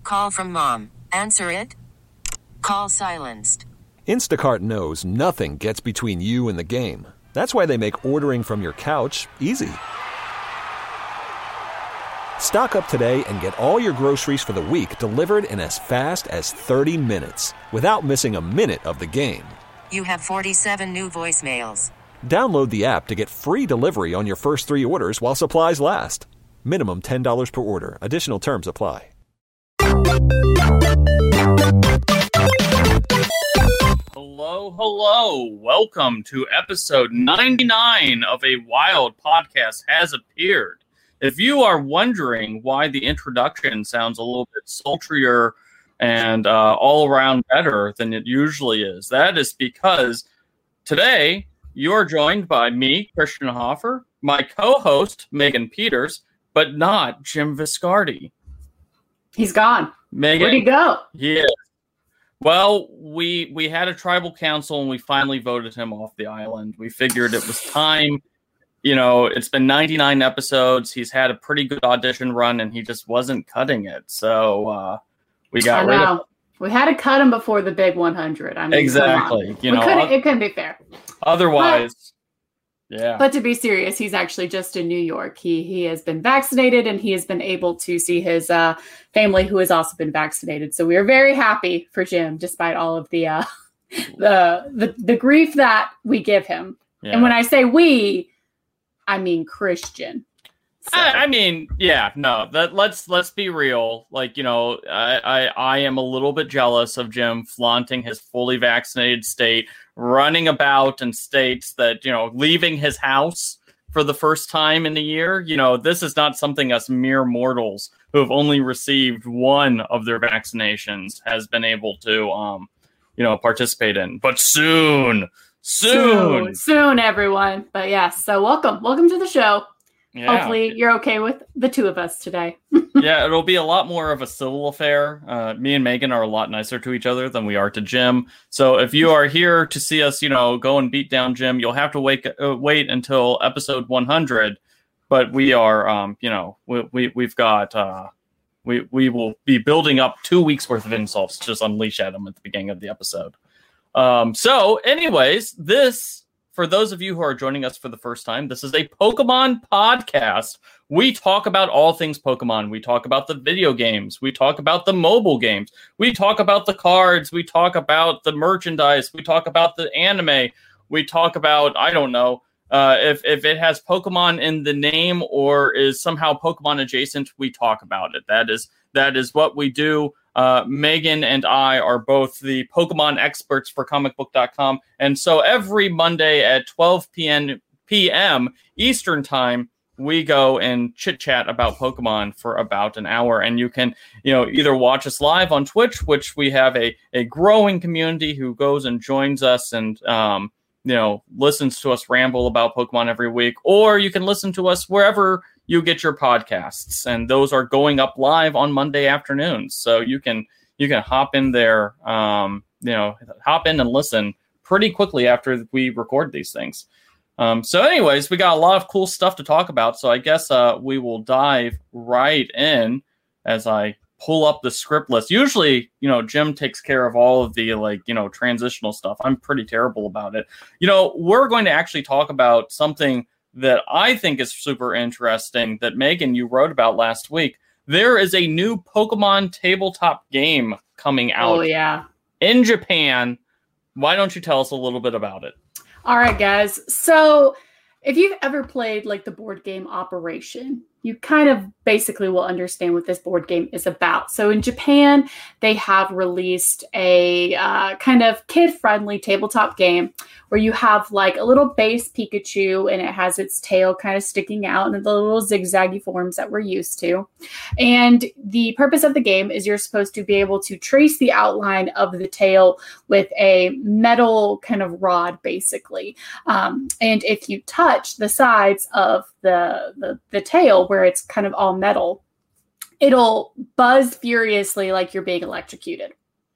Call from mom. Answer it. Call silenced. Instacart knows nothing gets between you and the game. That's why they make ordering from your couch easy. Stock up today and get all your groceries for the week delivered in as fast as 30 minutes without missing a minute of the game. You have 47 new voicemails. Download the app to get free delivery on your first 3 orders while supplies last. Minimum $10 per order. Additional terms apply. Hello. Welcome to episode 99 of A Wild Podcast Has Appeared. If you are wondering why the introduction sounds a little bit sultrier and all around better than it usually is, that is because today you are joined by me, Christian Hoffer, my co-host, Megan Peters, but not Jim Viscardi. He's gone. Megan, where'd he go? Yeah. Well, we had a tribal council and we finally voted him off the island. We figured it was time. You know, it's been 99 episodes. He's had a pretty good audition run and he just wasn't cutting it. So we got rid of him. We had to cut him before the big 100. I mean, exactly. It couldn't be fair. Otherwise, yeah. But to be serious, he's actually just in New York. He has been vaccinated and he has been able to see his family who has also been vaccinated. So we are very happy for Jim, despite all of the grief that we give him. Yeah. And when I say we, I mean Christian. So. I mean, yeah, no. Let's be real. Like, you know, I am a little bit jealous of Jim flaunting his fully vaccinated state, running about in states that, you know, leaving his house for the first time in a year. You know, this is not something us mere mortals who have only received one of their vaccinations has been able to, participate in. But soon, everyone. But yes, so welcome to the show. Yeah. Hopefully you're okay with the two of us today. Yeah, it'll be a lot more of a civil affair. Me and Megan are a lot nicer to each other than we are to Jim. So if you are here to see us, you know, go and beat down Jim, you'll have to wait until episode 100. But we are, we've got, we will be building up 2 weeks worth of insults to just unleash at him at the beginning of the episode. So anyways, for those of you who are joining us for the first time, this is a Pokemon podcast. We talk about all things Pokemon. We talk about the video games. We talk about the mobile games. We talk about the cards. We talk about the merchandise. We talk about the anime. We talk about, I don't know, if it has Pokemon in the name or is somehow Pokemon adjacent, we talk about it. That is what we do. Megan and I are both the Pokemon experts for comicbook.com. And so every Monday at 12 p.m. Eastern time, we go and chit chat about Pokemon for about an hour. And you can, either watch us live on Twitch, which we have a growing community who goes and joins us and, listens to us ramble about Pokemon every week, or you can listen to us wherever you get your podcasts, and those are going up live on Monday afternoons. So you can hop in there, hop in and listen pretty quickly after we record these things. So anyways, we got a lot of cool stuff to talk about. So I guess we will dive right in as I pull up the script list. Usually, Jim takes care of all of the transitional stuff. I'm pretty terrible about it. We're going to actually talk about something that I think is super interesting that Megan, you wrote about last week. There is a new Pokemon tabletop game coming out in Japan. Why don't you tell us a little bit about it? All right, guys. So if you've ever played like the board game Operation, you kind of basically will understand what this board game is about. So in Japan, they have released a kind of kid-friendly tabletop game where you have like a little base Pikachu and it has its tail kind of sticking out in the little zigzaggy forms that we're used to. And the purpose of the game is you're supposed to be able to trace the outline of the tail with a metal kind of rod, basically. And if you touch the sides of the tail where it's kind of all metal, it'll buzz furiously like you're being electrocuted.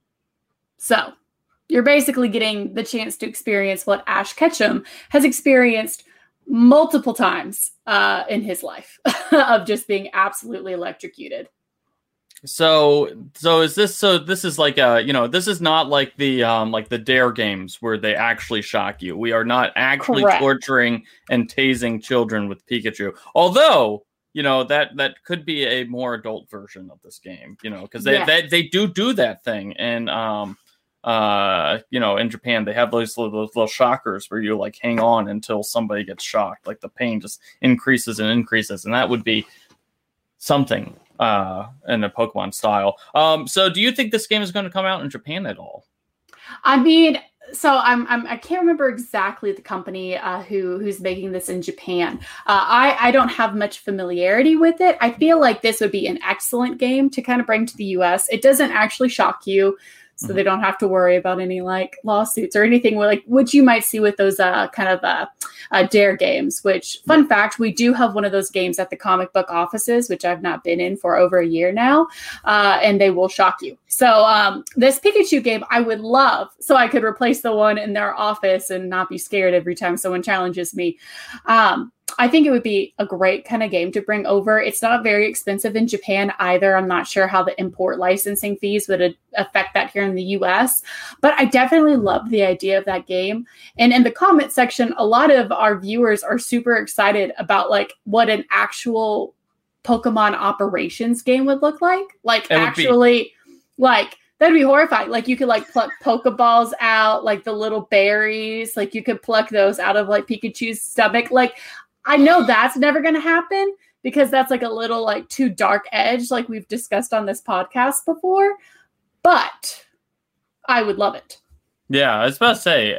So you're basically getting the chance to experience what Ash Ketchum has experienced multiple times in his life of just being absolutely electrocuted. So is this this is like this is not like the Dare games where they actually shock you. We are not actually Correct. torturing and tasing children with Pikachu. Although, that could be a more adult version of this game, because they do that thing. And in Japan they have those little shockers where you like hang on until somebody gets shocked. Like the pain just increases and increases, and that would be something in a Pokemon style. So do you think this game is going to come out in Japan at all? I mean, so I can't remember exactly the company who's making this in Japan. I don't have much familiarity with it. I feel like this would be an excellent game to kind of bring to the US. It doesn't actually shock you, so they don't have to worry about any like lawsuits or anything like what you might see with those Dare games. Which, fun fact, we do have one of those games at the comic book offices, which I've not been in for over a year now, and they will shock you. So this Pikachu game I would love, so I could replace the one in their office and not be scared every time someone challenges me. I think it would be a great kind of game to bring over. It's not very expensive in Japan either. I'm not sure how the import licensing fees would affect that here in the US, but I definitely love the idea of that game. And in the comment section, a lot of our viewers are super excited about like what an actual Pokemon operations game would look like. Like actually, like that'd be horrifying. Like you could like pluck Pokeballs out, like the little berries, like you could pluck those out of like Pikachu's stomach. Like I know that's never going to happen because that's like a little like too dark edge, like we've discussed on this podcast before, but I would love it. Yeah, I was about to say,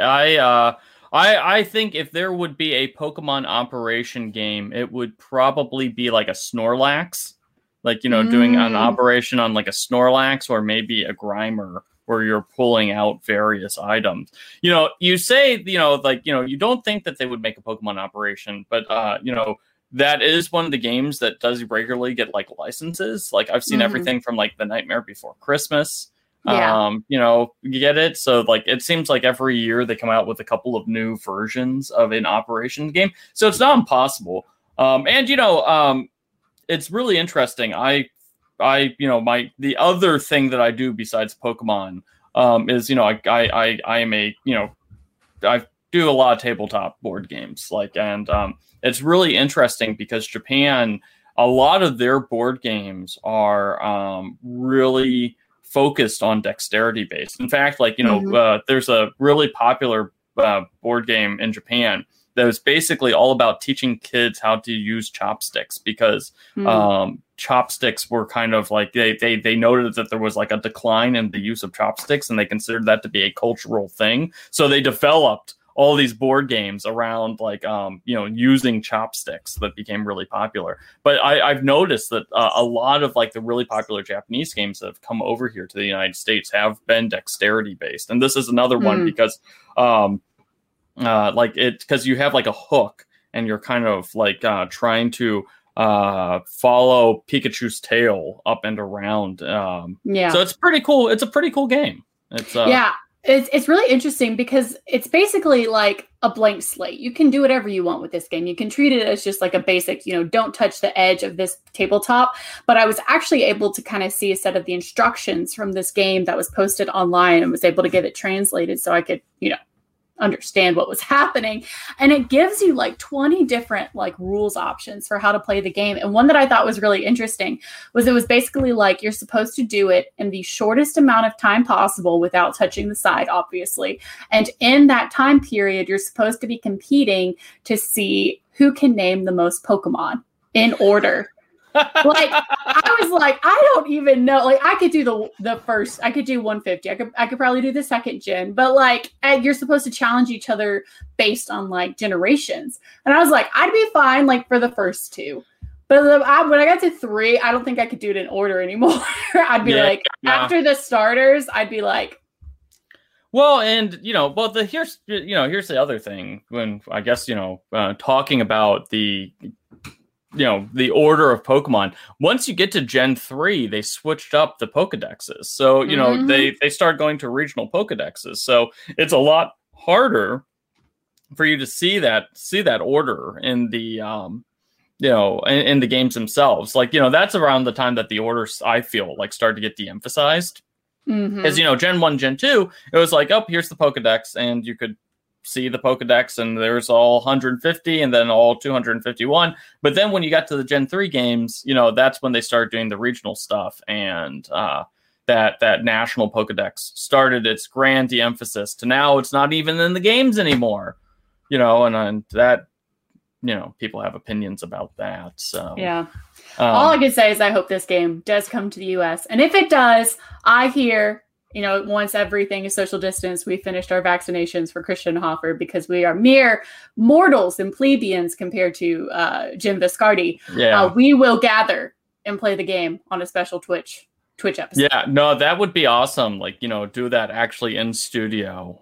I think if there would be a Pokemon operation game, it would probably be like a Snorlax, like, doing an operation on like a Snorlax or maybe a Grimer, where you're pulling out various items. You say, you don't think that they would make a Pokemon operation, but, that is one of the games that does regularly get like licenses. Like I've seen everything from like The Nightmare Before Christmas. Yeah. You get it. So like, it seems like every year they come out with a couple of new versions of an operations game. So it's not impossible. It's really interesting. The other thing that I do besides Pokemon is, I do a lot of tabletop board games, it's really interesting because Japan, a lot of their board games are really focused on dexterity based. In fact, there's a really popular board game in Japan that was basically all about teaching kids how to use chopsticks because chopsticks were kind of like they noted that there was like a decline in the use of chopsticks, and they considered that to be a cultural thing. So they developed all these board games around using chopsticks that became really popular. But I've noticed that a lot of like the really popular Japanese games that have come over here to the United States have been dexterity based, and this is another one because because you have like a hook and you're kind of like trying to follow Pikachu's tail up and around. So it's pretty cool. It's a pretty cool game. It's really interesting because it's basically like a blank slate. You can do whatever you want with this game. You can treat it as just like a basic, don't touch the edge of this tabletop. But I was actually able to kind of see a set of the instructions from this game that was posted online and was able to get it translated so I could, understand what was happening. And it gives you like 20 different like rules options for how to play the game. And one that I thought was really interesting was it was basically like you're supposed to do it in the shortest amount of time possible without touching the side, obviously. And in that time period, you're supposed to be competing to see who can name the most Pokemon in order. Like I was like, I don't even know. Like I could do the first, I could do 150. I could probably do the second gen, but like you're supposed to challenge each other based on like generations. And I was like, I'd be fine like for the first two, but when I got to 3, I don't think I could do it in order anymore. I'd be after the starters, I'd be like. Well, and here's the other thing when I guess talking about the order of Pokemon. Once you get to Gen 3, they switched up the Pokedexes. So, they start going to regional Pokedexes. So it's a lot harder for you to see that order in the in the games themselves. Like, that's around the time that the orders, I feel like, start to get de-emphasized. Because, Gen 1, Gen 2, it was like, oh, here's the Pokedex, and you could see the Pokedex, and there's all 150, and then all 251. But then when you got to the Gen 3 games, that's when they started doing the regional stuff, and that national Pokedex started its grand de-emphasis to now it's not even in the games anymore. And that, people have opinions about that. So yeah. All I can say is I hope this game does come to the US. And if it does, I hear, once everything is social distance, we finished our vaccinations for Christian Hoffer because we are mere mortals and plebeians compared to Jim Viscardi. Yeah. We will gather and play the game on a special Twitch episode. Yeah, no, that would be awesome. Like, do that actually in studio.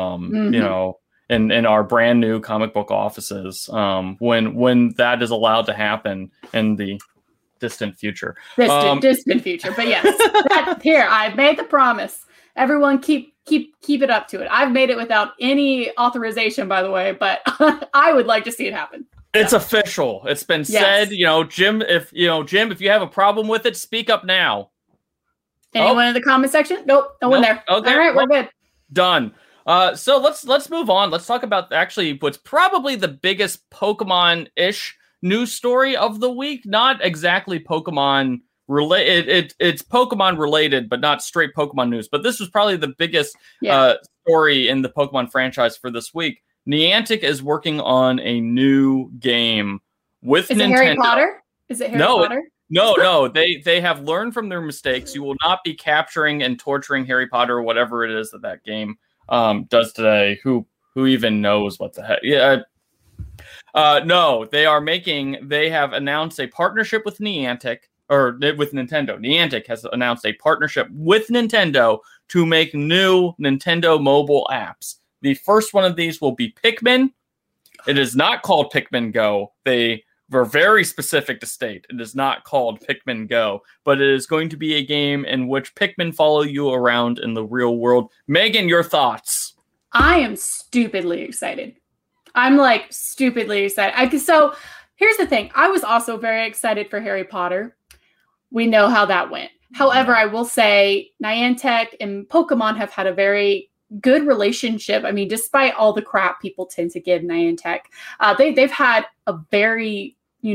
In our brand new comic book offices, when that is allowed to happen in the distant future. Distant future, but yes, here I've made the promise. Everyone, keep it up to it. I've made it without any authorization, by the way, but I would like to see it happen. It's official. It's been said. Jim, if you have a problem with it, speak up now. Anyone in the comment section? Nope, no one there. Okay, all right, we're good. Done. So let's move on. Let's talk about actually what's probably the biggest Pokemon-ish news story of the week. Not exactly Pokemon related. It's Pokemon related, but not straight Pokemon news. But this was probably the biggest story in the Pokemon franchise for this week. Niantic is working on a new game with Nintendo. It Harry Potter? Is it Harry Potter? No. They have learned from their mistakes. You will not be capturing and torturing Harry Potter or whatever it is that game does today. Who even knows what the heck? Yeah. No, they have announced a partnership with Niantic, or with Nintendo. Niantic has announced a partnership with Nintendo to make new Nintendo mobile apps. The first one of these will be Pikmin. It is not called Pikmin Go. They were very specific to state it is not called Pikmin Go, but it is going to be a game in which Pikmin follow you around in the real world. Megan, your thoughts? I am stupidly excited. I'm stupidly excited. So here's the thing. I was also very excited for Harry Potter. We know how that went. However, I will say Niantic and Pokemon have had a very good relationship. I mean, despite all the crap people tend to give Niantic, they've had a very,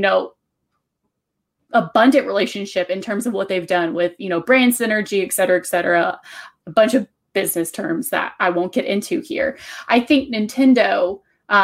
abundant relationship in terms of what they've done with, brand synergy, et cetera, a bunch of business terms that I won't get into here. I think Nintendo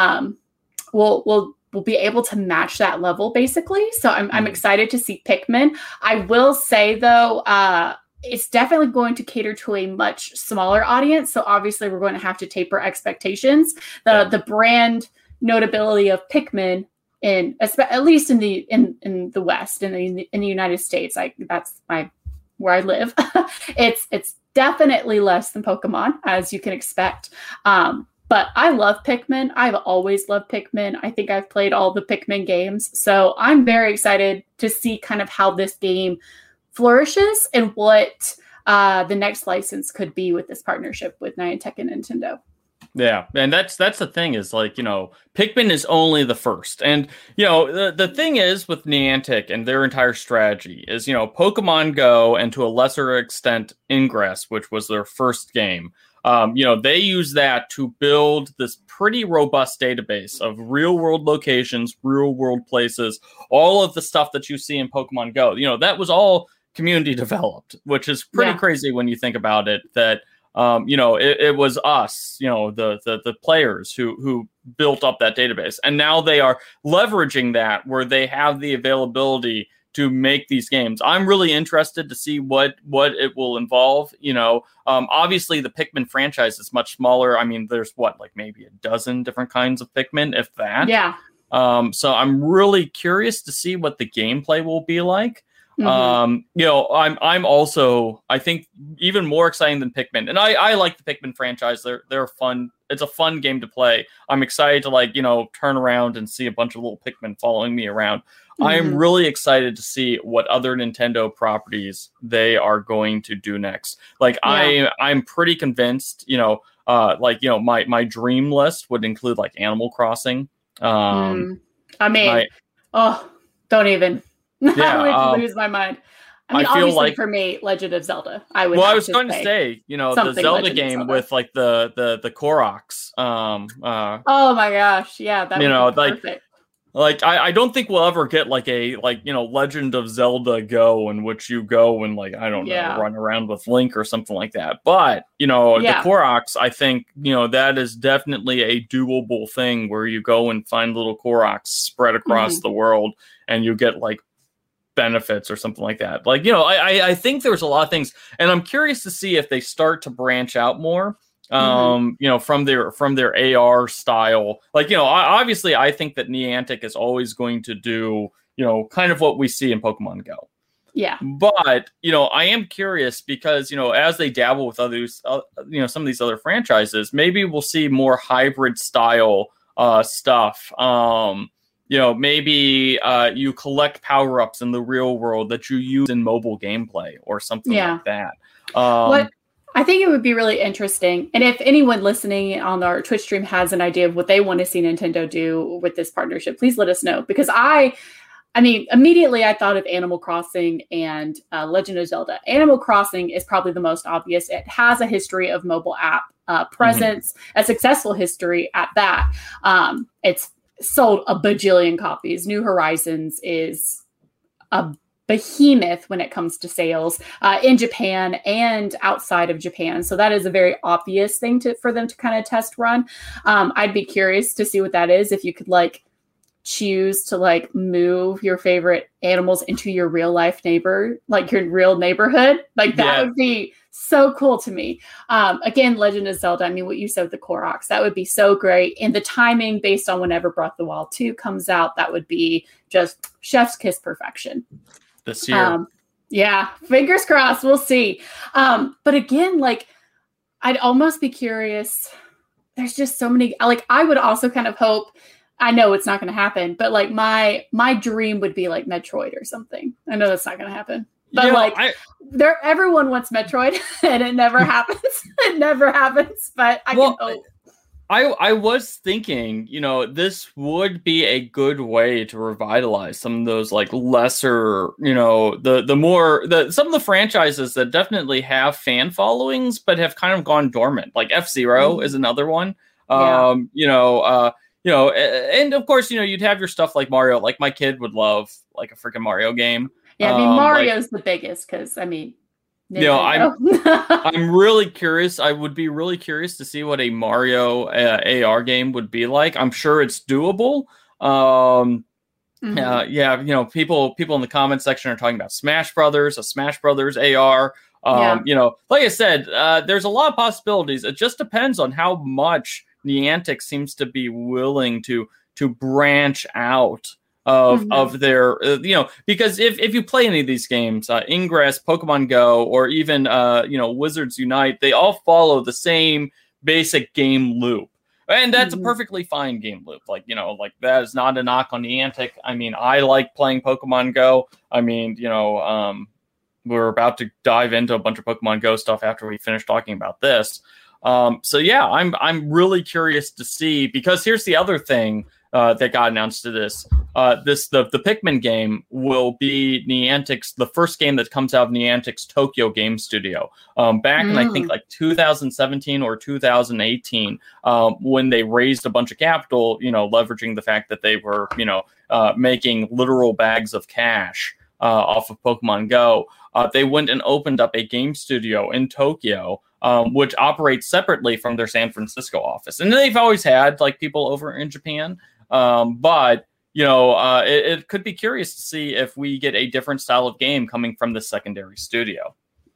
will be able to match that level basically. So I'm excited to see Pikmin. I will say though, it's definitely going to cater to a much smaller audience. So obviously we're going to have to taper expectations. The brand notability of Pikmin at least in the West, in the United States, that's where I live. It's definitely less than Pokemon, as you can expect. But I love Pikmin. I've always loved Pikmin. I think I've played all the Pikmin games. So I'm very excited to see kind of how this game flourishes and what the next license could be with this partnership with Niantic and Nintendo. Yeah, and that's the thing is Pikmin is only the first. And, the thing is with Niantic and their entire strategy is, Pokemon Go and to a lesser extent Ingress, which was their first game. They use that to build this pretty robust database of real world locations, real world places, all of the stuff that you see in Pokemon Go. That was all community developed, which is pretty crazy when you think about it, that it was us, the players who built up that database. And now they are leveraging that where they have the availability to make these games. I'm really interested to see what it will involve. Obviously the Pikmin franchise is much smaller. I mean, there's maybe a dozen different kinds of Pikmin, if that. Yeah. So I'm really curious to see what the gameplay will be like. Mm-hmm. I'm also, I think, even more exciting than Pikmin. And I like the Pikmin franchise. They're fun. It's a fun game to play. I'm excited to turn around and see a bunch of little Pikmin following me around. Mm-hmm. I am really excited to see what other Nintendo properties they are going to do next. I'm pretty convinced, my dream list would include Animal Crossing. Don't even. Yeah, I would lose my mind. I mean, I feel obviously like for me, Legend of Zelda. I would. Well, I have was to going to say, the something Zelda Legend of game Zelda. with like the Koroks. Oh my gosh, yeah, that would be perfect. Like I don't think we'll ever get like a Legend of Zelda Go in which you go and like I don't know run around with Link or something like that. But the Koroks, I think that is definitely a doable thing where you go and find little Koroks spread across the world and you get like benefits or something like that. Like I think there's a lot of things, and I'm curious to see if they start to branch out more. From their AR style, obviously I think that Niantic is always going to do, kind of what we see in Pokemon Go. Yeah. But, I am curious because, as they dabble with others, some of these other franchises, maybe we'll see more hybrid style stuff. Maybe you collect power-ups in the real world that you use in mobile gameplay or something like that. What I think it would be really interesting, and if anyone listening on our Twitch stream has an idea of what they want to see Nintendo do with this partnership, please let us know. Because I mean, immediately I thought of Animal Crossing and Legend of Zelda. Animal Crossing is probably the most obvious. It has a history of mobile app presence, a successful history at that. It's sold a bajillion copies. New Horizons is a behemoth when it comes to sales in Japan and outside of Japan. So that is a very obvious thing for them to kind of test run. I'd be curious to see what that is. If you could choose to move your favorite animals into your real life neighbor, like your real neighborhood, that would be so cool to me. Again, Legend of Zelda, I mean, what you said with the Koroks, that would be so great. And the timing based on whenever Breath of the Wild 2 comes out, that would be just chef's kiss perfection. This year. Fingers crossed. We'll see. But again, I'd almost be curious. There's just so many, I would also kind of hope, I know it's not going to happen, but my dream would be Metroid or something. I know that's not going to happen, but everyone wants Metroid and it never happens. It never happens, but I can hope. I was thinking, this would be a good way to revitalize some of those lesser, some of the franchises that definitely have fan followings, but have kind of gone dormant. Like F-Zero is another one. And of course, you'd have your stuff like Mario. Like my kid would love a freaking Mario game. Yeah, I mean, Mario's the biggest because I'm really curious. I would be really curious to see what a Mario AR game would be like. I'm sure it's doable. People in the comment section are talking about Smash Brothers, a Smash Brothers AR. Like I said, there's a lot of possibilities. It just depends on how much Niantic seems to be willing to branch out of their, because if you play any of these games, Ingress, Pokemon Go, or even, Wizards Unite, they all follow the same basic game loop. And that's a perfectly fine game loop. That is not a knock on Niantic. I mean, I like playing Pokemon Go. I mean, we're about to dive into a bunch of Pokemon Go stuff after we finish talking about this. I'm really curious to see, because here's the other thing that got announced to this. The Pikmin game will be the first game that comes out of Niantic's Tokyo Game Studio. Back in, I think, 2017 or 2018, when they raised a bunch of capital, leveraging the fact that they were, making literal bags of cash off of Pokemon Go. They went and opened up a game studio in Tokyo, which operates separately from their San Francisco office. And they've always had people over in Japan. But it could be curious to see if we get a different style of game coming from the secondary studio.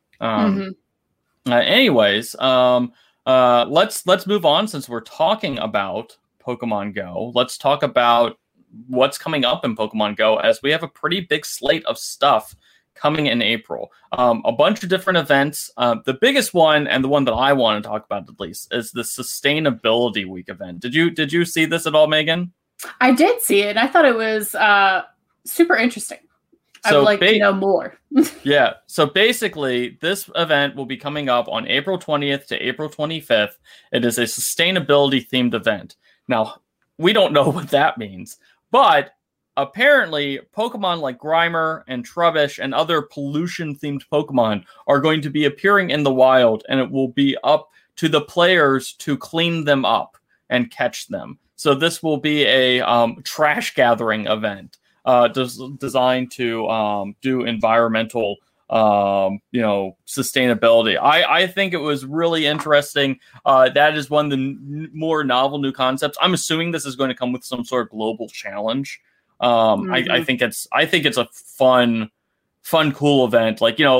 Anyways, let's move on, since we're talking about Pokemon Go. Let's talk about what's coming up in Pokemon Go, as we have a pretty big slate of stuff coming in April. A bunch of different events. The biggest one, and the one that I want to talk about at least, is the Sustainability Week event. Did you see this at all, Megan? I did see it, and I thought it was super interesting. I would like to know more. Yeah. So basically, this event will be coming up on April 20th to April 25th. It is a sustainability-themed event. Now, we don't know what that means, but apparently Pokemon like Grimer and Trubbish and other pollution-themed Pokemon are going to be appearing in the wild, and it will be up to the players to clean them up and catch them. So this will be a trash gathering event designed to do environmental sustainability. I think it was really interesting. That is one of the more novel new concepts. I'm assuming this is going to come with some sort of global challenge. I think it's a fun, cool event.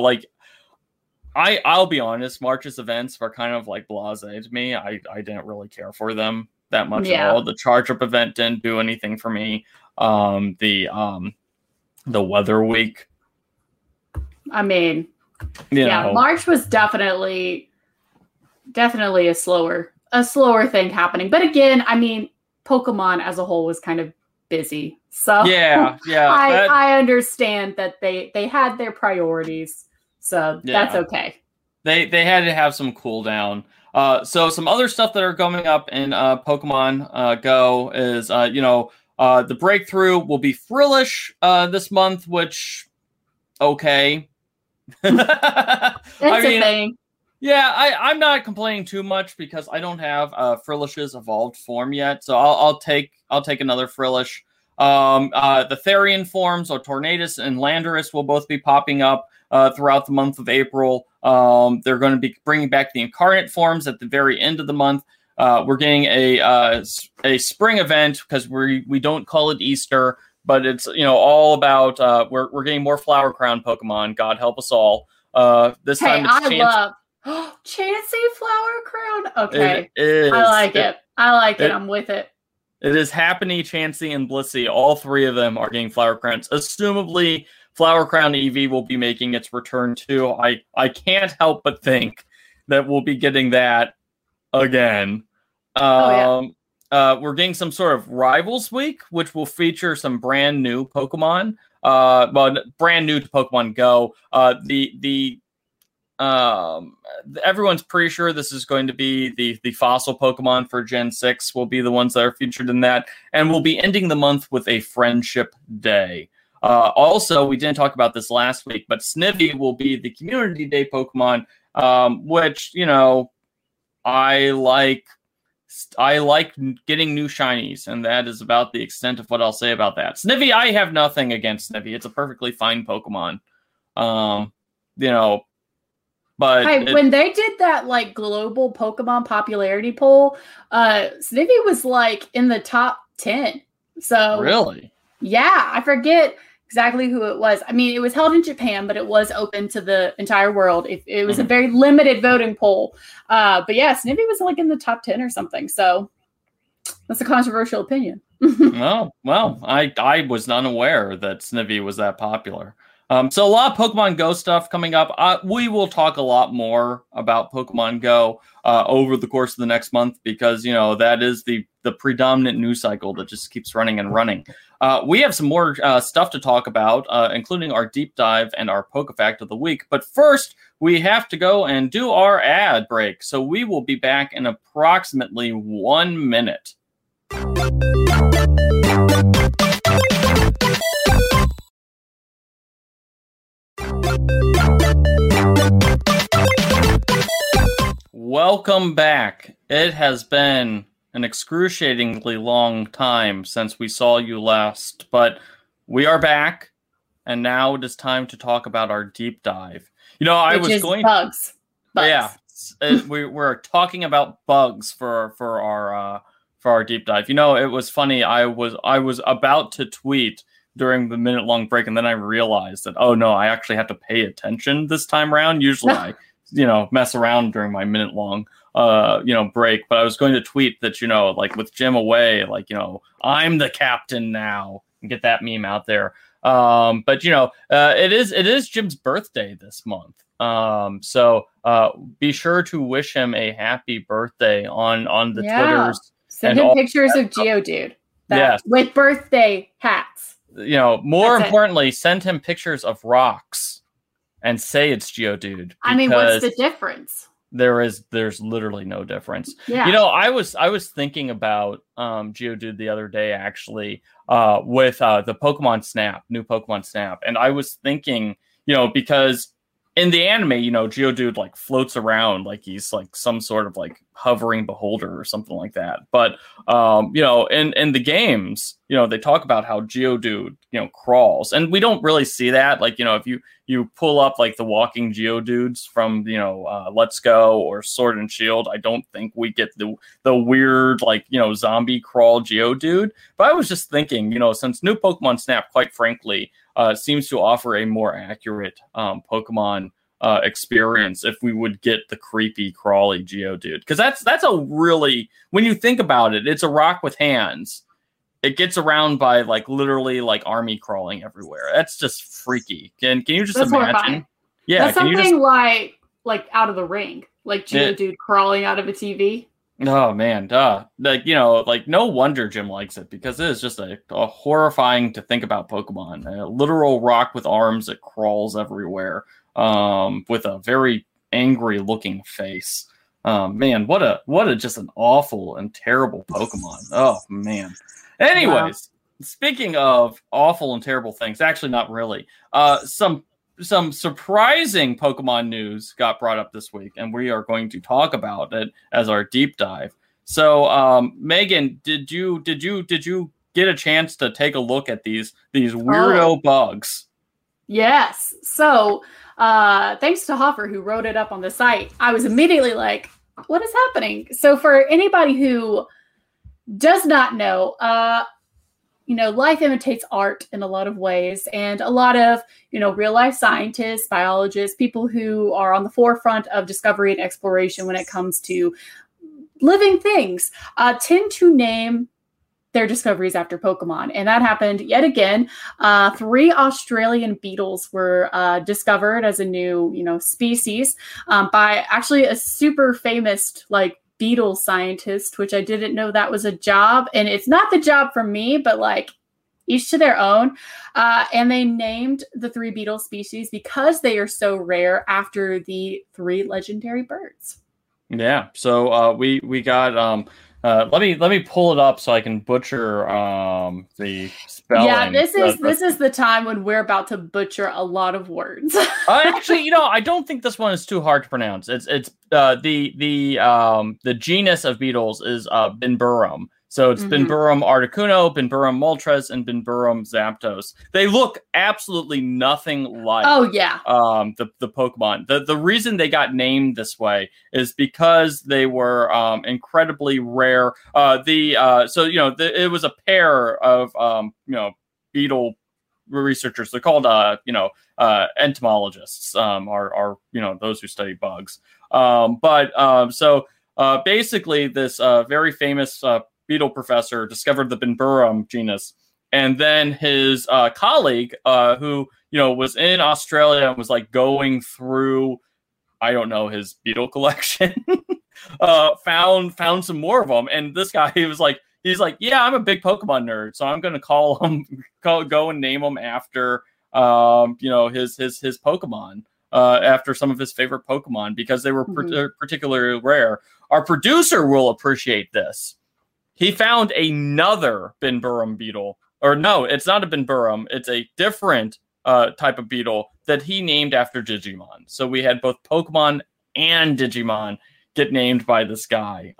I'll be honest, March's events are kind of like blasé to me. I didn't really care for them that much at all. The Charge Up event didn't do anything for me. The Weather Week, I mean, March was definitely a slower thing happening. But again, I mean, Pokemon as a whole was kind of busy. So I understand that they had their priorities. So that's okay. They had to have some cooldown. So some other stuff that are coming up in Pokemon Go is the breakthrough will be Frillish this month, which okay. That's a thing. Yeah, I'm not complaining too much because I don't have Frillish's evolved form yet, so I'll take another Frillish. The Therian forms, or Tornadus and Landorus, will both be popping up throughout the month of April. They're going to be bringing back the Incarnate forms at the very end of the month. We're getting a spring event because we don't call it Easter. But it's all about we're getting more Flower Crown Pokemon. God help us all. This time it's love Chansey Flower Crown. Okay, I like it. I'm with it. It is Happiny, Chansey, and Blissey. All three of them are getting Flower Crowns. Assumably, Flower Crown Eevee will be making its return too. I can't help but think that we'll be getting that again. We're getting some sort of Rivals Week, which will feature some brand new Pokemon. Brand new to Pokemon Go. Everyone's pretty sure this is going to be the fossil Pokemon for Gen 6 will be the ones that are featured in that. And we'll be ending the month with a Friendship Day. Also, we didn't talk about this last week, but Snivy will be the Community Day Pokemon, which, I like getting new shinies, and that is about the extent of what I'll say about that. Snivy, I have nothing against Snivy. It's a perfectly fine Pokemon. But when they did that global Pokemon popularity poll, Snivy was in the top 10. So really? Yeah, I forget exactly who it was. I mean, it was held in Japan, but it was open to the entire world. It was a very limited voting poll. But yeah, Snivy was in the top 10 or something. So that's a controversial opinion. Well, I was unaware that Snivy was that popular. So a lot of Pokemon Go stuff coming up. We will talk a lot more about Pokemon Go over the course of the next month because, that is the predominant news cycle that just keeps running and running. We have some more stuff to talk about, including our deep dive and our PokeFact of the week. But first, we have to go and do our ad break. So we will be back in approximately 1 minute. Welcome back. It has been an excruciatingly long time since we saw you last, but we are back, and now it is time to talk about our deep dive. Bugs. Yeah, we're talking about bugs for our deep dive. It was funny. I was about to tweet during the minute-long break, and then I realized that, oh no, I actually have to pay attention this time around. Usually I mess around during my minute-long break, but I was going to tweet that, with Jim away, I'm the captain now, and get that meme out there. But it is Jim's birthday this month. So be sure to wish him a happy birthday on the Twitters. Send him pictures of Geodude. Yes. With birthday hats. More importantly, send him pictures of rocks and say it's Geodude. I mean, what's the difference? There's literally no difference. Yeah. You know, I was thinking about Geodude the other day, actually, with the Pokemon Snap, new Pokemon Snap, and I was thinking, you know, because in the anime, you know, Geodude like floats around like he's like some sort of like hovering beholder or something like that. But you know, in the games, you know, they talk about how Geodude, you know, crawls, and we don't really see that. Like, you know, if you pull up like the walking Geodudes from, you know, Let's Go or Sword and Shield, I don't think we get the weird like, you know, zombie crawl Geodude. But I was just thinking, you know, since new Pokemon Snap, quite frankly, seems to offer a more accurate Pokemon experience if we would get the creepy crawly Geodude, because that's a really, when you think about it, it's a rock with hands. It gets around by like literally like army crawling everywhere. That's just freaky. Can you just imagine? Horrifying. Yeah, that's something like Out of the Ring, like Geodude crawling out of a TV. Oh man, like, you know, like no wonder Jim likes it, because it is just a horrifying to think about Pokemon. A literal rock with arms that crawls everywhere, with a very angry looking face. Man, what a just an awful and terrible Pokemon. Oh man. Anyways, Speaking of awful and terrible things, actually not really. Some surprising Pokemon news got brought up this week, and we are going to talk about it as our deep dive. So, Megan, did you get a chance to take a look at these weirdo bugs? Yes. So, thanks to Hoffer, who wrote it up on the site, I was immediately like, what is happening? So for anybody who does not know, life imitates art in a lot of ways, and a lot of, real life scientists, biologists, people who are on the forefront of discovery and exploration when it comes to living things, tend to name their discoveries after Pokemon. And that happened yet again. 3 Australian beetles were discovered as a new, species by actually a super famous, beetle scientist, which I didn't know that was a job. And it's not the job for me, but each to their own. And they named the 3 beetle species because they are so rare after the 3 legendary birds. Yeah. So we got let me pull it up so I can butcher the spelling. Yeah, this is the time when we're about to butcher a lot of words. Actually, I don't think this one is too hard to pronounce. It's the genus of beetles is Binburum. So it's Binburum articuno, Binburum moltres, and Binburum zapdos. They look absolutely nothing like the Pokemon. The reason they got named this way is because they were incredibly rare. It was a pair of beetle researchers. They're called entomologists. Are those who study bugs. Basically, this very famous beetle professor discovered the Binburum genus, and then his colleague, who was in Australia and was going through, I don't know, his beetle collection, found some more of them. And this guy, he's like, yeah, I'm a big Pokemon nerd, so I'm going to go and name them after his Pokemon, after some of his favorite Pokemon, because they were particularly rare. Our producer will appreciate this. He found another Binburum beetle. Or no, it's not a Binburum. It's a different type of beetle that he named after Digimon. So we had both Pokemon and Digimon get named by this guy.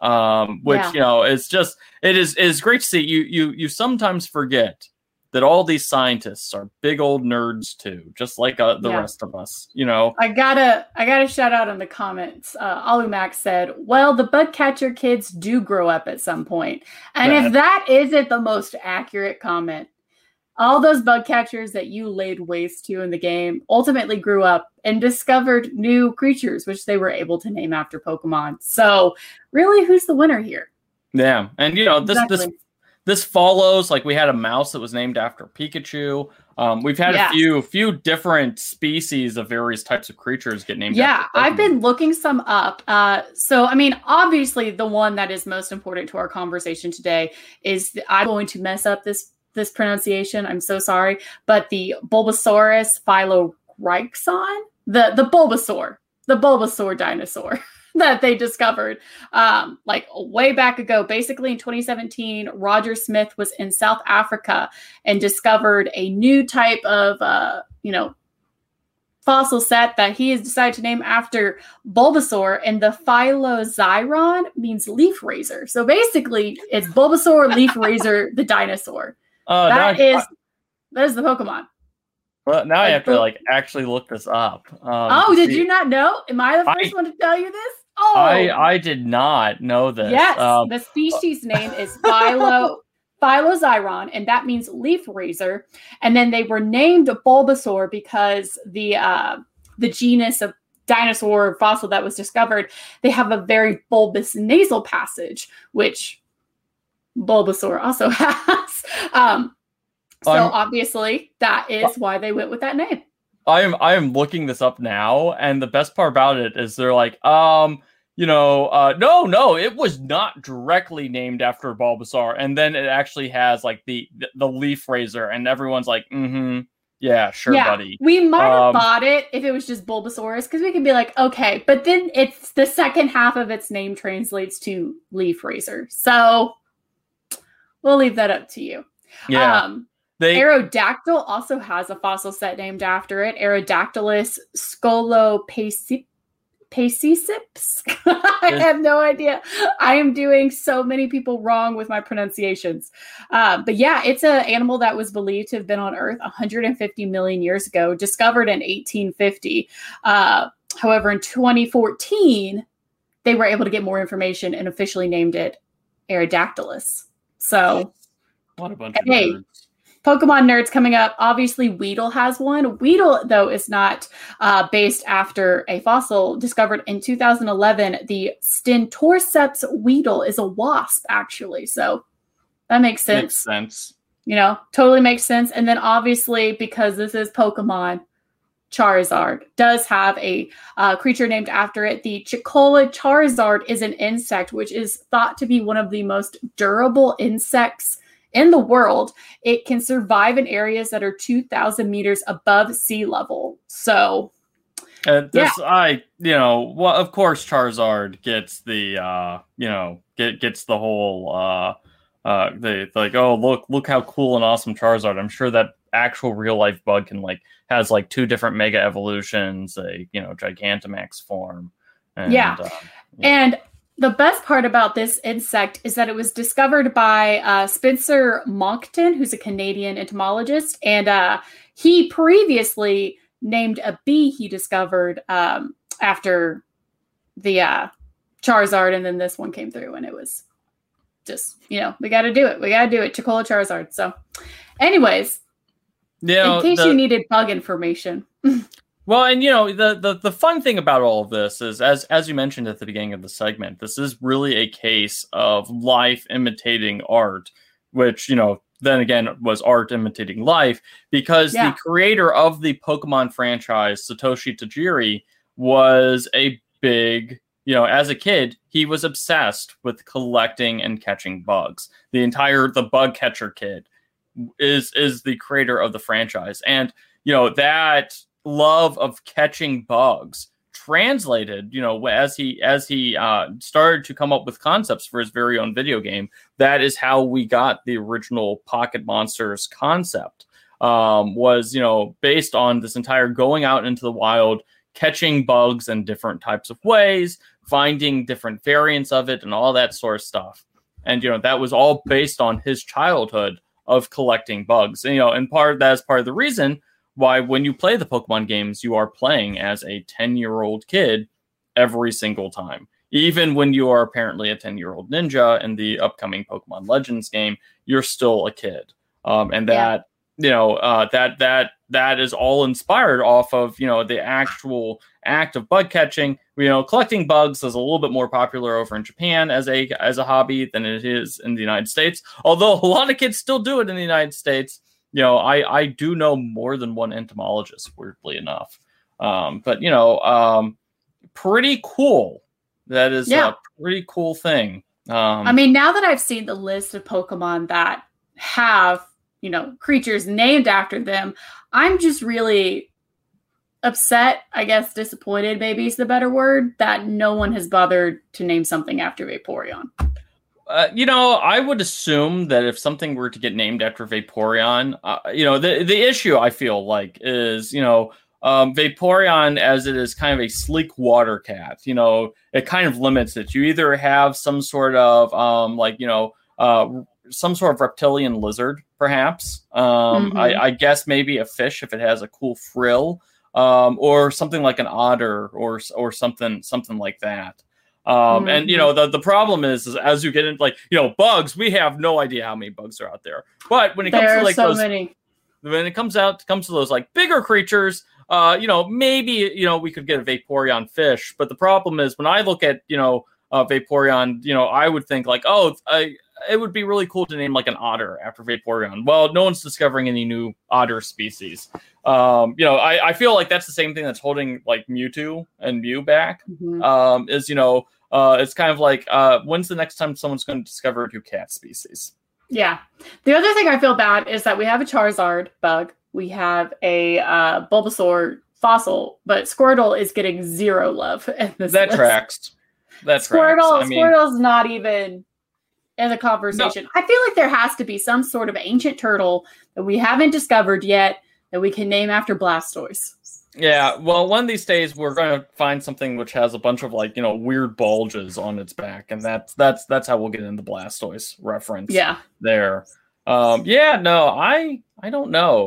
It is great to see. You sometimes forget that all these scientists are big old nerds too, just like the rest of us, I gotta shout out in the comments. Alumax said, well, the bug catcher kids do grow up at some point. And if that isn't the most accurate comment, all those bug catchers that you laid waste to in the game ultimately grew up and discovered new creatures, which they were able to name after Pokemon. So really, who's the winner here? Yeah. And this follows, we had a mouse that was named after Pikachu. We've had a few different species of various types of creatures get named after Pokemon. I've been looking some up. Obviously the one that is most important to our conversation today is, I'm going to mess up this pronunciation. I'm so sorry. But the Bulbasaurus phylogryxon, the Bulbasaur dinosaur. that they discovered like way back ago. Basically in 2017, Roger Smith was in South Africa and discovered a new type of, fossil set that he has decided to name after Bulbasaur, and the Phyloxyron means leaf raiser. So basically it's Bulbasaur, leaf raiser, the dinosaur. That is the Pokemon. Well, now I have to actually look this up. Did you not know? Am I the first one to tell you this? Oh, I did not know this. Yes, the species name is Phyloxyron, and that means leaf raiser. And then they were named Bulbasaur because the genus of dinosaur fossil that was discovered, they have a very bulbous nasal passage, which Bulbasaur also has. So obviously that is why they went with that name. I am looking this up now, and the best part about it is they're like, no, it was not directly named after Bulbasaur, and then it actually has like the leaf raiser, and everyone's like, yeah, sure, buddy. We might have bought it if it was just Bulbasaurus, because we could be like, okay, but then it's the second half of its name translates to leaf raiser, so we'll leave that up to you. Yeah. Aerodactyl also has a fossil set named after it. Aerodactylus scolopecipips. I have no idea. I am doing so many people wrong with my pronunciations. But yeah, it's an animal that was believed to have been on Earth 150 million years ago, discovered in 1850. However, in 2014, they were able to get more information and officially named it Aerodactylus. So, what a bunch of nerds. Pokemon nerds coming up. Obviously, Weedle has one. Weedle, though, is not based after a fossil discovered in 2011. The Stentorceps Weedle is a wasp, actually. So that makes sense. Makes sense. Totally makes sense. And then obviously, because this is Pokemon, Charizard does have a creature named after it. The Chicola Charizard is an insect, which is thought to be one of the most durable insects in the world. It can survive in areas that are 2,000 meters above sea level. So, of course, Charizard gets the, gets the whole, look how cool and awesome Charizard. I'm sure that actual real life bug can has 2 different mega evolutions, Gigantamax form. And the best part about this insect is that it was discovered by Spencer Monkton, who's a Canadian entomologist. And he previously named a bee he discovered after the Charizard. And then this one came through and it was just, we got to do it. We got to do it. Chicola Charizard. So anyways, in case you needed bug information. Well, and the fun thing about all of this is, as you mentioned at the beginning of the segment, this is really a case of life imitating art, which then again was art imitating life, because the creator of the Pokemon franchise, Satoshi Tajiri, was a big, as a kid, he was obsessed with collecting and catching bugs. The bug catcher kid is the creator of the franchise, and that love of catching bugs translated, as he started to come up with concepts for his very own video game. That is how we got the original Pocket Monsters concept, was based on this entire going out into the wild, catching bugs in different types of ways, finding different variants of it and all that sort of stuff. And that was all based on his childhood of collecting bugs. And that is part of the reason why when you play the Pokemon games, you are playing as a 10-year-old kid every single time. Even when you are apparently a 10-year-old ninja in the upcoming Pokemon Legends game, you're still a kid. That is all inspired off of, the actual act of bug catching. Collecting bugs is a little bit more popular over in Japan as a hobby than it is in the United States. Although a lot of kids still do it in the United States. I do know more than one entomologist, weirdly enough. Pretty cool. That is a pretty cool thing. Now that I've seen the list of Pokemon that have, creatures named after them, I'm just really upset, I guess disappointed maybe is the better word, that no one has bothered to name something after Vaporeon. I would assume that if something were to get named after Vaporeon, the issue I feel like is, Vaporeon, as it is kind of a sleek water cat, it kind of limits it. You either have some sort of, some sort of reptilian lizard, perhaps. I guess maybe a fish if it has a cool frill, or something like an otter or something like that. And the problem is as you get into bugs, we have no idea how many bugs are out there. But when it comes to so many. When it comes to those bigger creatures, maybe we could get a Vaporeon fish. But the problem is when I look at Vaporeon, I would think it would be really cool to name an otter after Vaporeon. Well, no one's discovering any new otter species. I feel like that's the same thing that's holding Mewtwo and Mew back. It's kind of when's the next time someone's going to discover a new cat species? Yeah. The other thing I feel bad is that we have a Charizard bug. We have a Bulbasaur fossil, but Squirtle is getting zero love in this list. Tracks. Squirtle's not even in the conversation. No. I feel like there has to be some sort of ancient turtle that we haven't discovered yet that we can name after Blastoise. Yeah, well, one of these days we're going to find something which has a bunch of weird bulges on its back, and that's how we'll get in the Blastoise reference. Yeah, there. I don't know.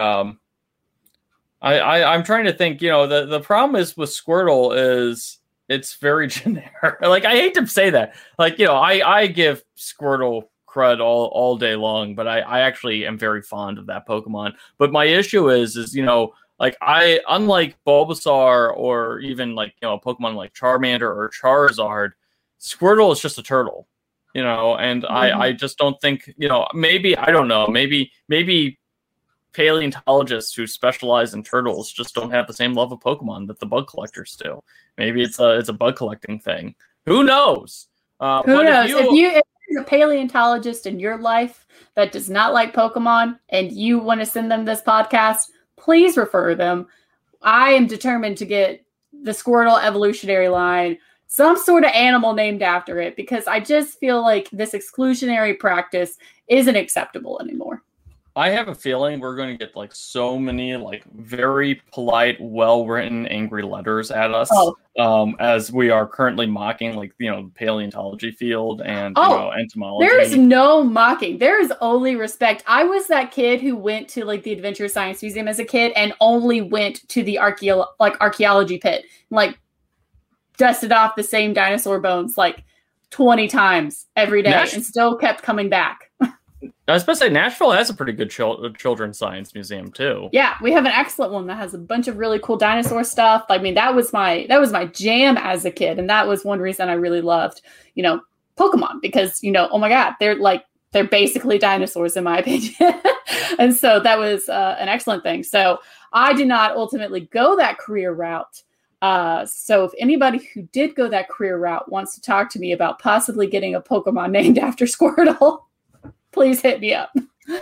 I'm trying to think. The problem is with Squirtle is it's very generic. I hate to say that. I give Squirtle crud all day long, but I actually am very fond of that Pokemon. But my issue is unlike Bulbasaur or even Pokemon like Charmander or Charizard, Squirtle is just a turtle, and I just don't think, maybe, I don't know, maybe paleontologists who specialize in turtles just don't have the same love of Pokemon that the bug collectors do. Maybe it's a bug collecting thing. Who knows? Who knows? If you're a paleontologist in your life that does not like Pokemon and you want to send them this podcast, please refer them. I am determined to get the Squirtle evolutionary line, some sort of animal named after it, because I just feel like this exclusionary practice isn't acceptable anymore. I have a feeling we're going to get so many very polite, well-written, angry letters at us as we are currently mocking the paleontology field and entomology. There is no mocking. There is only respect. I was that kid who went to the Adventure Science Museum as a kid and only went to the archaeology pit, dusted off the same dinosaur bones 20 times every day and still kept coming back. I was supposed to say Nashville has a pretty good children's science museum too. Yeah, we have an excellent one that has a bunch of really cool dinosaur stuff. That was my jam as a kid, and that was one reason I really loved, Pokemon, because oh my god, they're basically dinosaurs in my opinion, and so that was an excellent thing. So I did not ultimately go that career route. So if anybody who did go that career route wants to talk to me about possibly getting a Pokemon named after Squirtle, please hit me up.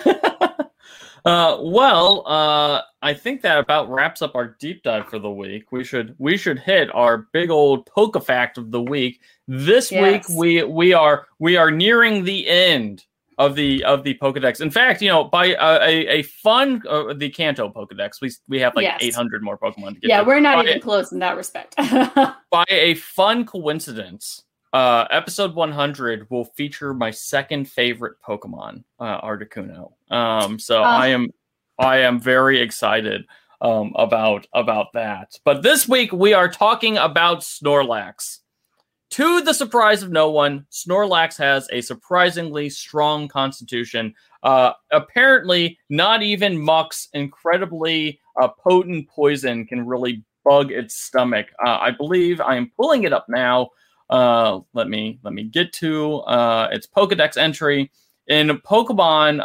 I think that about wraps up our deep dive for the week. We should hit our big old Pokefact of the week. This week we are nearing the end of the Pokedex. In fact, by a fun the Kanto Pokedex, we have 800 more Pokemon to get. Yeah, we're not even close in that respect. By a fun coincidence, episode 100 will feature my second favorite Pokemon, Articuno. So I am very excited about that. But this week we are talking about Snorlax. To the surprise of no one, Snorlax has a surprisingly strong constitution. Apparently, not even Muck's incredibly potent poison can really bug its stomach. I believe I am pulling it up now. Let me get to its Pokedex entry. In Pokemon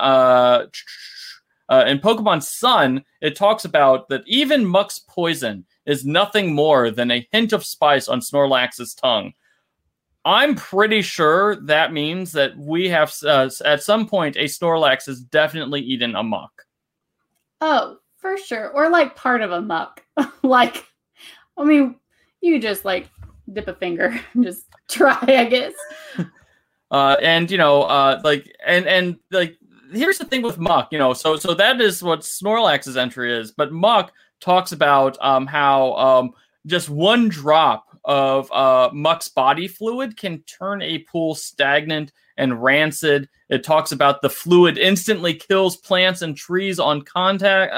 Sun, it talks about that even Muck's poison is nothing more than a hint of spice on Snorlax's tongue. I'm pretty sure that means that we have, at some point, a Snorlax has definitely eaten a Muck. Oh, for sure. Or part of a Muck. Like, I mean, you could just like dip a finger and just try, I guess. And here's the thing with Muck, so that is what Snorlax's entry is, but Muck talks about how just one drop of Muck's body fluid can turn a pool stagnant and rancid. It talks about the fluid instantly kills plants and trees on contact.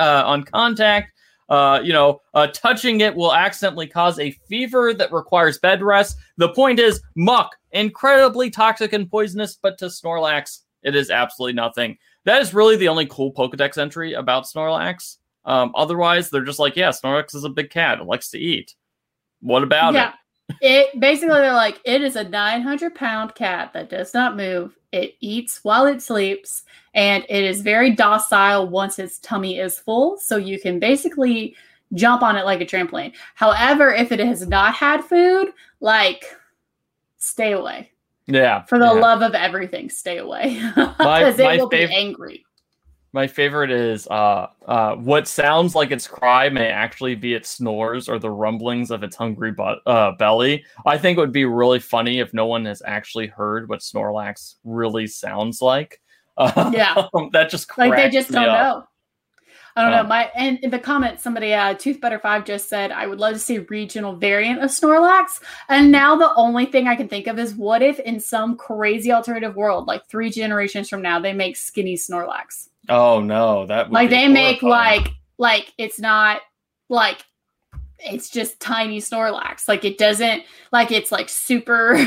Touching it will accidentally cause a fever that requires bed rest. The point is, Muck, incredibly toxic and poisonous, but to Snorlax, it is absolutely nothing. That is really the only cool Pokedex entry about Snorlax. Otherwise, they're just like, yeah, Snorlax is a big cat. It likes to eat. What about it? It basically, they're like, it is a 900-pound cat that does not move. It eats while it sleeps, and it is very docile once its tummy is full. So you can basically jump on it like a trampoline. However, if it has not had food, like, stay away. Yeah. For the love of everything, stay away. Because it will be angry. My favorite is what sounds like its cry may actually be its snores or the rumblings of its hungry belly. I think it would be really funny if no one has actually heard what Snorlax really sounds like. That just cracks like they just don't know. I don't know. And in the comments, somebody, ToothButter5 just said, I would love to see a regional variant of Snorlax. And now the only thing I can think of is what if in some crazy alternative world, like 3 generations from now, they make skinny Snorlax? Oh no, that would like be they horrifying. make like it's not like it's just tiny Snorlax. Like it doesn't like it's like super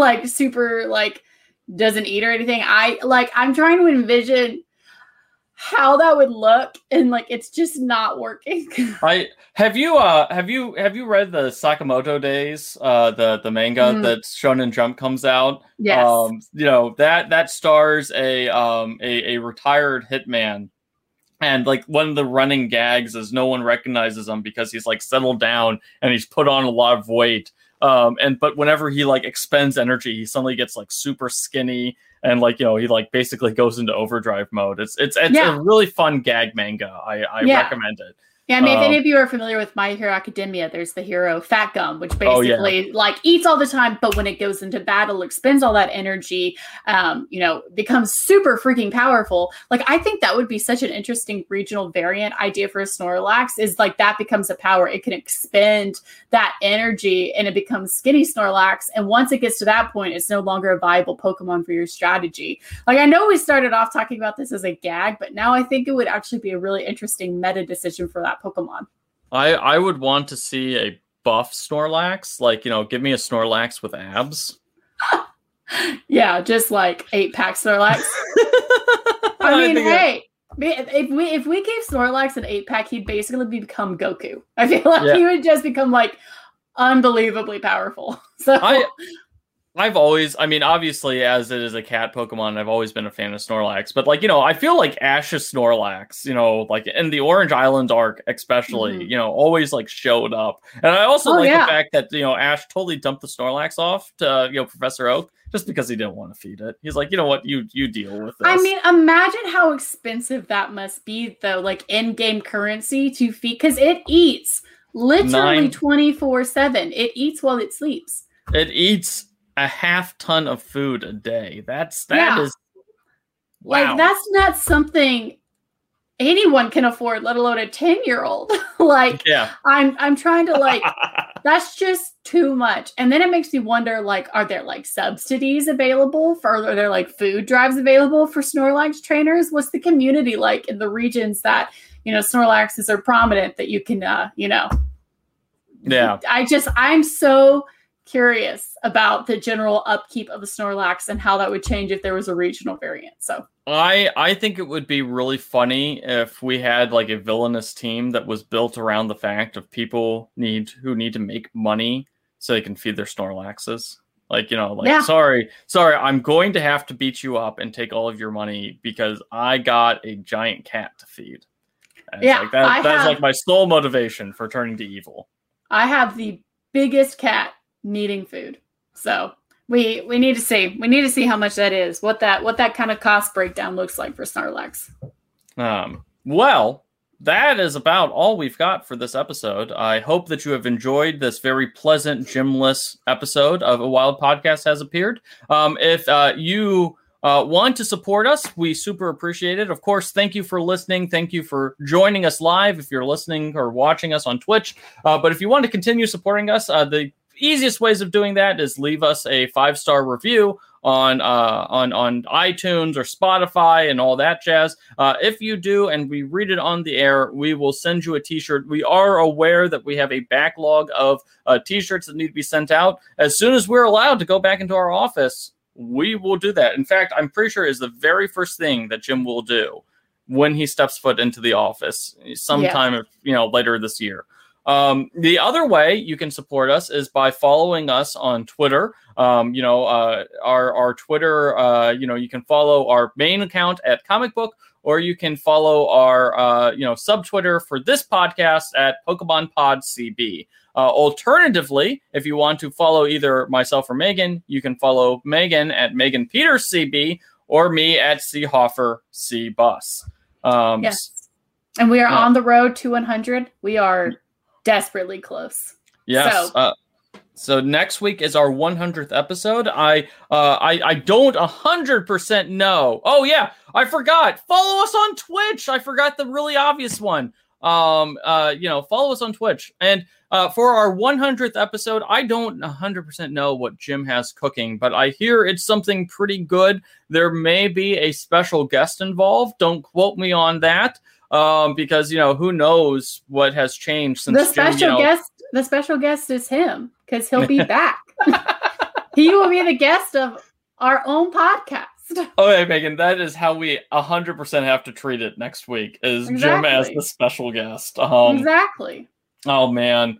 like doesn't eat or anything. I'm trying to envision how that would look, and like it's just not working. Have you read the Sakamoto Days, the manga that Shonen Jump comes out? Yes. That stars a retired hitman, and like one of the running gags is no one recognizes him because he's like settled down and he's put on a lot of weight. But whenever he like expends energy, he suddenly gets like super skinny. And he like basically goes into overdrive mode. It's a really fun gag manga. I recommend it. Yeah, I mean, if any of you are familiar with My Hero Academia, there's the hero Fat Gum, which basically like eats all the time, but when it goes into battle, expends all that energy, becomes super freaking powerful. Like, I think that would be such an interesting regional variant idea for a Snorlax, is like that becomes a power. It can expend that energy and it becomes skinny Snorlax. And once it gets to that point, it's no longer a viable Pokemon for your strategy. Like, I know we started off talking about this as a gag, but now I think it would actually be a really interesting meta decision for that Pokemon. I would want to see a buff Snorlax, give me a Snorlax with abs. Yeah, just like 8-pack Snorlax. I mean, hey, if we gave Snorlax an 8-pack, he'd basically become Goku. I feel like he would just become like unbelievably powerful. So I've always, obviously, as it is a cat Pokemon, I've always been a fan of Snorlax. But, I feel like Ash's Snorlax, like in the Orange Island arc, especially, always, showed up. And I also like the fact that, Ash totally dumped the Snorlax off to, Professor Oak just because he didn't want to feed it. He's like, you know what, you deal with this. I mean, imagine how expensive that must be, though, like in-game currency to feed, because it eats literally 24/7. It eats while it sleeps. It eats a half ton of food a day. That is wow. Like, that's not something anyone can afford, let alone a 10-year-old. I'm trying to that's just too much. And then it makes me wonder, are there subsidies available are there food drives available for Snorlax trainers? What's the community like in the regions that, Snorlaxes are prominent that you can, Yeah. I'm so curious about the general upkeep of the Snorlax and how that would change if there was a regional variant. So I think it would be really funny if we had a villainous team that was built around the fact of people who need to make money so they can feed their Snorlaxes. Sorry, I'm going to have to beat you up and take all of your money because I got a giant cat to feed. And that's my sole motivation for turning to evil. I have the biggest cat needing food. So we need to see. We need to see how much that is, what that kind of cost breakdown looks like for Snorlax. Well, that is about all we've got for this episode. I hope that you have enjoyed this very pleasant gymless episode of A Wild Podcast Has Appeared. If you want to support us, we super appreciate it. Of course, thank you for listening. Thank you for joining us live if you're listening or watching us on Twitch. But if you want to continue supporting us, the easiest ways of doing that is leave us a 5-star review on iTunes or Spotify and all that jazz. If you do and we read it on the air, we will send you a t-shirt. We are aware that we have a backlog of t-shirts that need to be sent out. As soon as we're allowed to go back into our office, we will do that. In fact, I'm pretty sure is the very first thing that Jim will do when he steps foot into the office sometime later this year. The other way you can support us is by following us on Twitter. Our Twitter, you can follow our main account at Comic Book, or you can follow our, sub Twitter for this podcast at Pokemon Pod CB. Alternatively, if you want to follow either myself or Megan, you can follow Megan at Megan Peters CB or me at Seahoffer C Bus. Yes. And we are on the road to 100. We are desperately close. Yes. So next week is our 100th episode. I don't 100% know. Oh yeah, I forgot. Follow us on Twitch. I forgot the really obvious one. Follow us on Twitch. And for our 100th episode, I don't 100% know what Jim has cooking, but I hear it's something pretty good. There may be a special guest involved. Don't quote me on that. Because who knows what has changed since the special guest. The special guest is him because he'll be back. He will be the guest of our own podcast. Okay, Megan, that is how we 100% have to treat it next week. Is Jim as the special guest? Exactly. Oh man.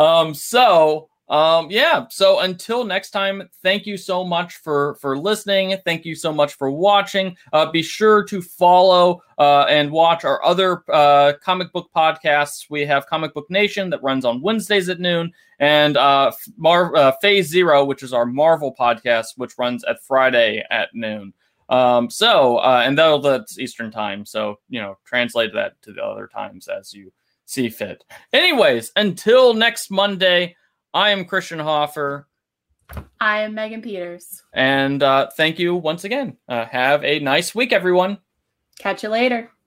So until next time, thank you so much for listening. Thank you so much for watching. Be sure to follow and watch our other comic book podcasts. We have Comic Book Nation that runs on Wednesdays at noon, and Phase Zero, which is our Marvel podcast, which runs at Friday at noon. And that's Eastern time. So, translate that to the other times as you see fit. Anyways, until next Monday, I am Christian Hoffer. I am Megan Peters. And thank you once again. Have a nice week, everyone. Catch you later.